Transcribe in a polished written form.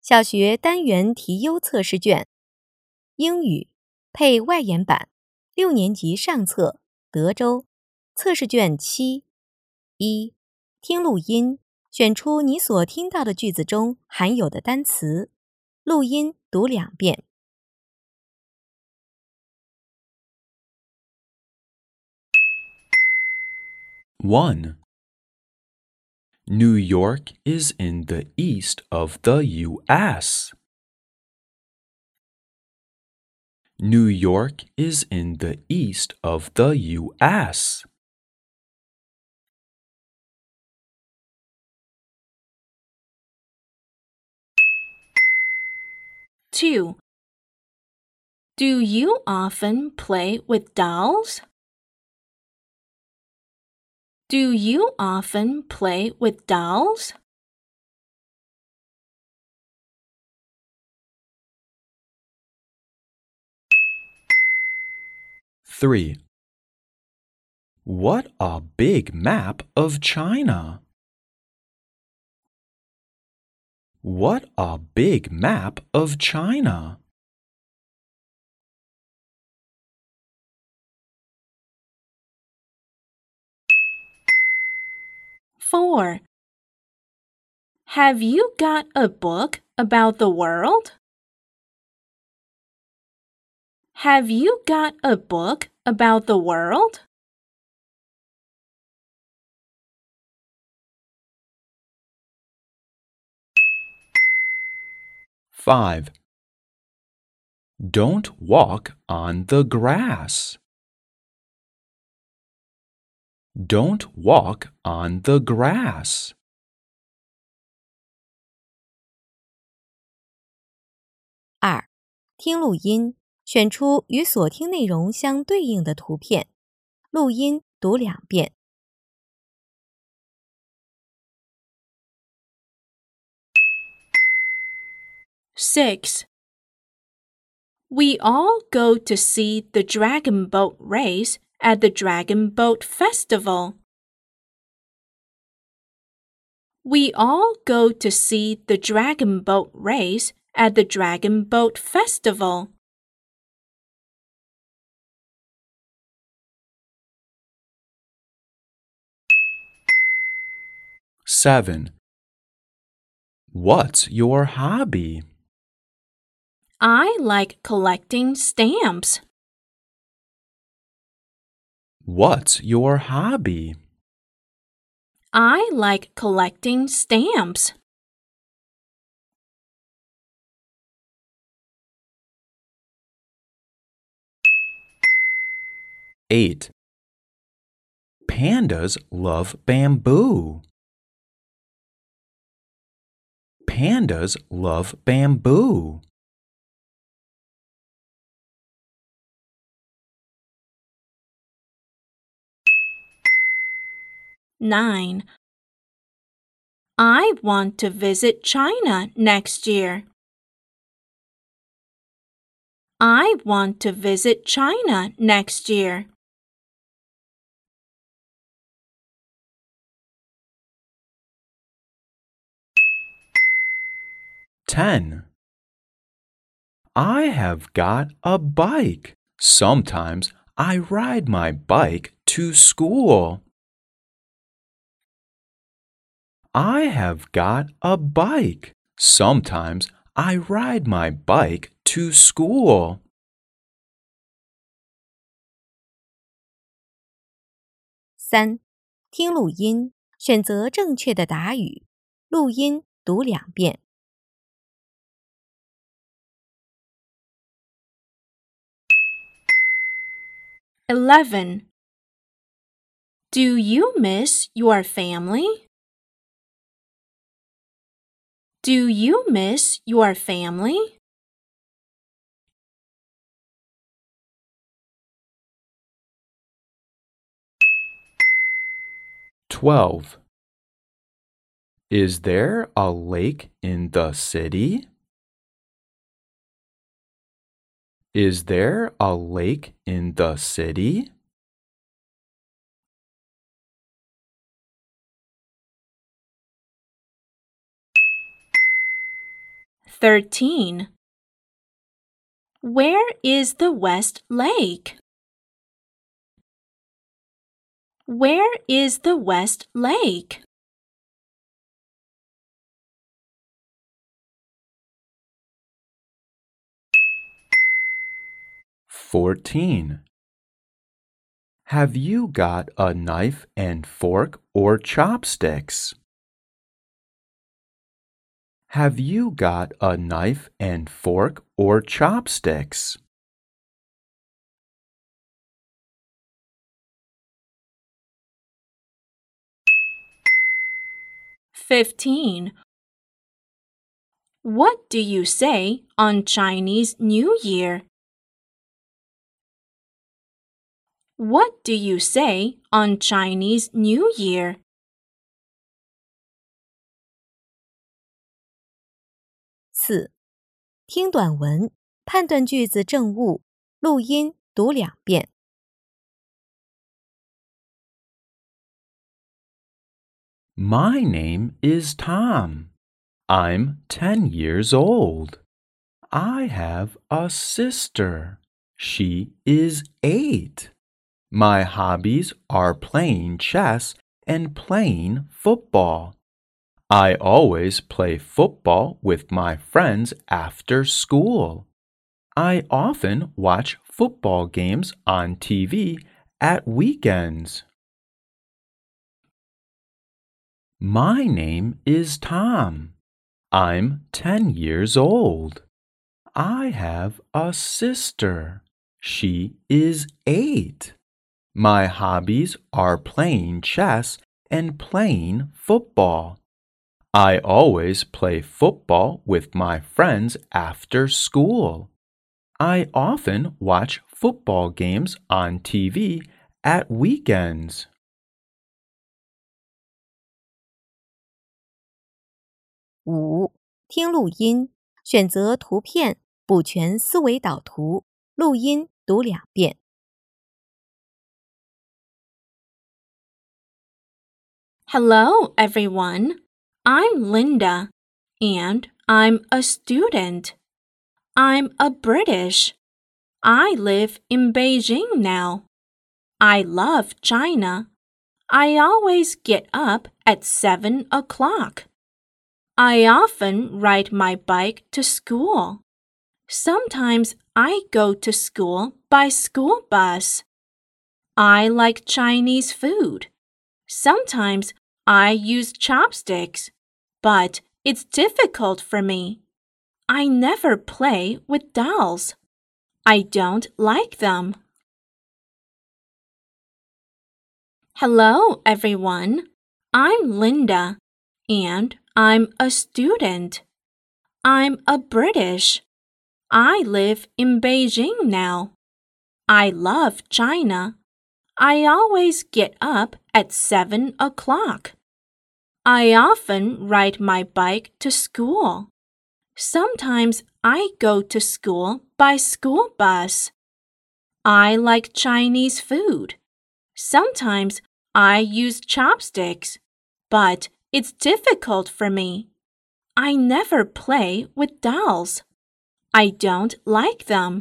小学单元题优测试卷，英语配外言版，6年级上册，德州，测试卷7。1. 听录音，选出你所听到的句子中含有的单词，录音读2遍。 1. New York is in the east of the U.S. New York is in the east of the U.S. 2. Do you often play with dolls? Do you often play with dolls? 3. What a big map of China! What a big map of China! 4. Have you got a book about the world? Have you got a book about the world? 5. Don't walk on the grass. Don't walk on the grass. 2. 听录音，选出与所听内容相对应的图片，录音读2遍。 6. We all go to see the Dragon Boat race at the Dragon Boat Festival. We all go to see the Dragon Boat race at the Dragon Boat Festival. 7. What's your hobby? I like collecting stamps. What's your hobby? I like collecting stamps. 8. Pandas love bamboo. Pandas love bamboo. 9. I want to visit China next year. I want to visit China next year. 10. I have got a bike. Sometimes I ride my bike to school. I have got a bike. Sometimes I ride my bike to school. 3. 听录音，选择正确的答语，录音读2遍。 11. Do you miss your family? Do you miss your family? 12. Is there a lake in the city? Is there a lake in the city? 13. Where is the West Lake? Where is the West Lake? 14. Have you got a knife and fork or chopsticks? Have you got a knife and fork or chopsticks? 15. What do you say on Chinese New Year? What do you say on Chinese New Year? 4. 听短文，判断句子正误，录音读2遍。 My name is Tom. I'm 10 years old. I have a sister. She is 8. My hobbies are playing chess and playing football. I always play football with my friends after school. I often watch football games on TV at weekends. My name is Tom. I'm 10 years old. I have a sister. She is 8. My hobbies are playing chess and playing football. I always play football with my friends after school. I often watch football games on TV at weekends. 5. 听录音，选择图片，补全思维导图，录音读2遍。 Hello, everyone. I'm Linda, and I'm a student. I'm a British. I live in Beijing now. I love China. I always get up at 7 o'clock. I often ride my bike to school. Sometimes I go to school by school bus. I like Chinese food. Sometimes I use chopsticks, but it's difficult for me. I never play with dolls. I don't like them. Hello, everyone. I'm Linda, and I'm a student. I'm a British. I live in Beijing now. I love China. I always get up at 7 o'clock. I often ride my bike to school. Sometimes I go to school by school bus. I like Chinese food. Sometimes I use chopsticks, but it's difficult for me. I never play with dolls. I don't like them.